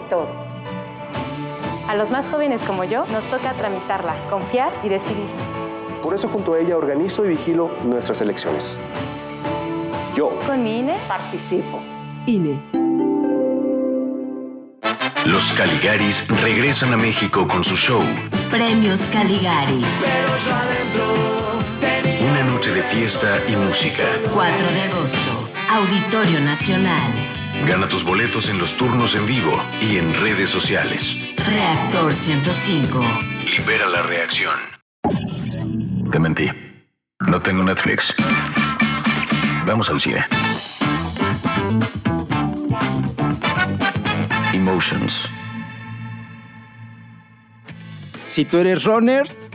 todo. A los más jóvenes como yo, nos toca tramitarla, confiar y decidir. Por eso junto a ella organizo y vigilo nuestras elecciones. Yo, Con mi INE, participo. INE. Los Caligaris regresan a México con su show Premios Caligari. Una noche de fiesta y música. 4 de agosto, Auditorio Nacional. Gana tus boletos en los turnos en vivo y en redes sociales. Reactor 105. Libera la reacción. Te mentí. No tengo Netflix. Vamos al cine. Emotions. Si tú eres runner,